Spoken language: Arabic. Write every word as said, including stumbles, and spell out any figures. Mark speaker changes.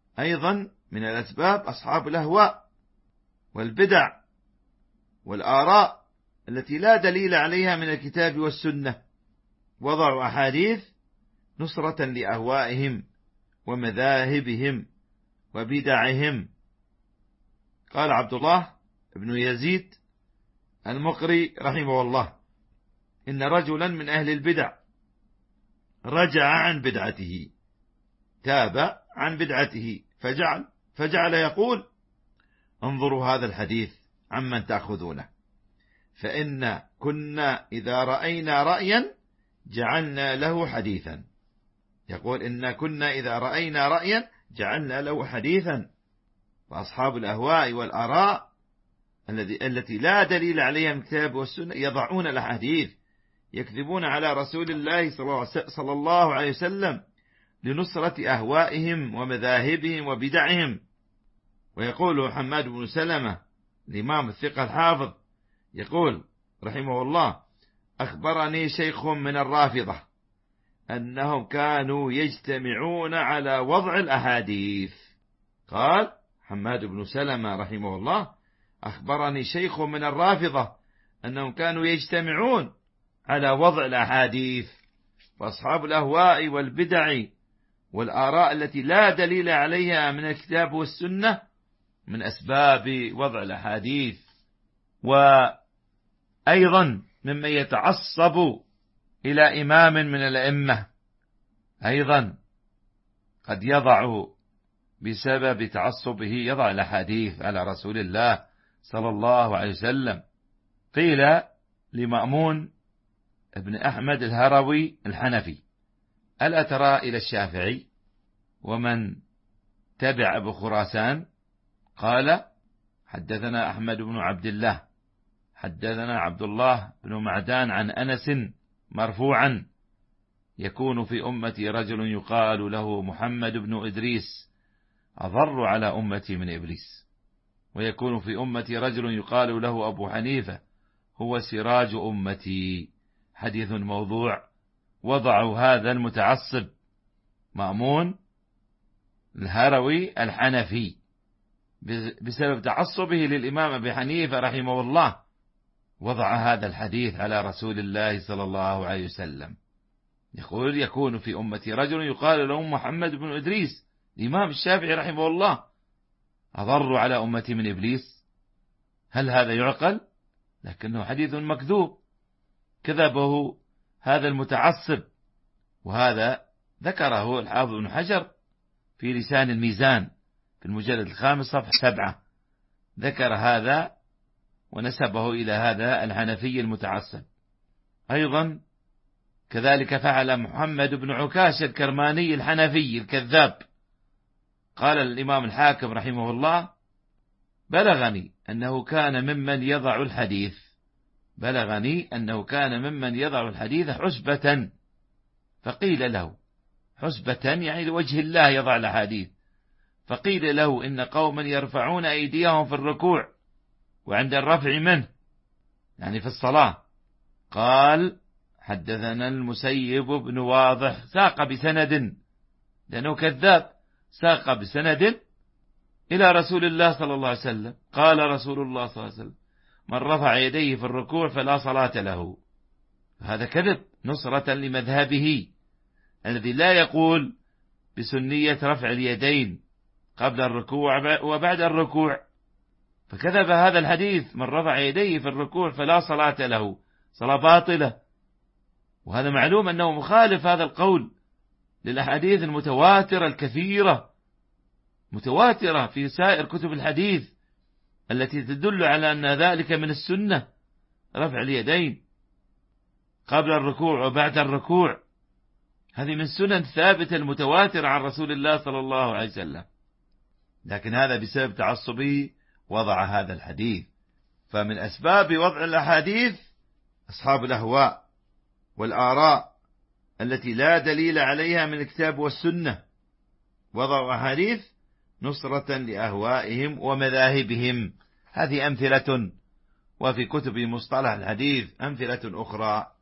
Speaker 1: أيضا من الأسباب أصحاب الأهواء والبدع والآراء التي لا دليل عليها من الكتاب والسنة، وضعوا أحاديث نصرة لأهوائهم ومذاهبهم وبدعهم. قال عبد الله بن يزيد المقري رحمه الله: إن رجلا من أهل البدع رجع عن بدعته، تاب عن بدعته، فجعل, فجعل يقول: انظروا هذا الحديث عمن تأخذونه، فإن كنا إذا رأينا رأيا جعلنا له حديثا. يقول: إن كنا إذا رأينا رأيا جعلنا له حديثا. وأصحاب الأهواء والآراء التي لا دليل عليها من الكتاب والسنة يضعون الأحاديث، يكذبون على رسول الله صلى الله عليه وسلم لنصرة أهوائهم ومذاهبهم وبدعهم. ويقول حماد بن سلمة الإمام الثقة الحافظ يقول رحمه الله: أخبرني شيخ من الرافضة أنهم كانوا يجتمعون على وضع الأحاديث. قال حماد بن سلمة رحمه الله: أخبرني شيخ من الرافضة أنهم كانوا يجتمعون على وضع الأحاديث. وأصحاب الأهواء والبدع والآراء التي لا دليل عليها من الكتاب والسنة من أسباب وضع الأحاديث. وأيضا ممن يتعصب إلى إمام من الأئمة أيضا قد يضع بسبب تعصبه يضع الأحاديث على رسول الله صلى الله عليه وسلم. قيل لمأمون ابن أحمد الهروي الحنفي: ألا ترى إلى الشافعي ومن تبع أبو خراسان؟ قال: حدثنا أحمد بن عبد الله حدثنا عبد الله بن معدان عن أنس مرفوعا: يكون في أمتي رجل يقال له محمد بن إدريس أضر على أمتي من إبليس، ويكون في أمتي رجل يقال له أبو حنيفة هو سراج أمتي. حديث موضوع وضعوا هذا المتعصب مأمون الهروي الحنفي بسبب تعصبه للإمام أبي حنيفة رحمه الله، وضع هذا الحديث على رسول الله صلى الله عليه وسلم. يقول: يكون في أمتي رجل يقال له محمد بن إدريس، الإمام الشافعي رحمه الله، أضر على أمتي من إبليس. هل هذا يعقل؟ لكنه حديث مكذوب، كذبه هذا المتعصب. وهذا ذكره الحافظ بن حجر في لسان الميزان في المجلد الخامس صفحة سبعة، ذكر هذا ونسبه إلى هذا الحنفي المتعصب. أيضا كذلك فعل محمد بن عكاش الكرماني الحنفي الكذاب. قال الإمام الحاكم رحمه الله: بلغني أنه كان ممن يضع الحديث بلغني أنه كان ممن يضع الحديث حسبة. فقيل له: حسبة يعني لوجه الله يضع الحديث. فقيل له: إن قوما يرفعون أيديهم في الركوع وعند الرفع منه، يعني في الصلاة. قال: حدثنا المسيب بن واضح ساق بسند، لأنه كذاب، ساق بسند إلى رسول الله صلى الله عليه وسلم. قال رسول الله صلى الله عليه وسلم: من رفع يديه في الركوع فلا صلاة له. هذا كذب نصرة لمذهبه الذي لا يقول بسنية رفع اليدين قبل الركوع وبعد الركوع. فكذب هذا الحديث: من رفع يديه في الركوع فلا صلاة له، صلاة باطلة. وهذا معلوم أنه مخالف هذا القول للأحاديث المتواترة الكثيرة، متواترة في سائر كتب الحديث التي تدل على أن ذلك من السنة، رفع اليدين قبل الركوع وبعد الركوع. هذه من سنن ثابتة المتواترة عن رسول الله صلى الله عليه وسلم. لكن هذا بسبب تعصبه وضع هذا الحديث. فمن أسباب وضع الأحاديث أصحاب الأهواء والآراء التي لا دليل عليها من الكتاب والسنة، وضعوا أحاديث نصرة لأهوائهم ومذاهبهم. هذه أمثلة، وفي كتب مصطلح الحديث أمثلة أخرى.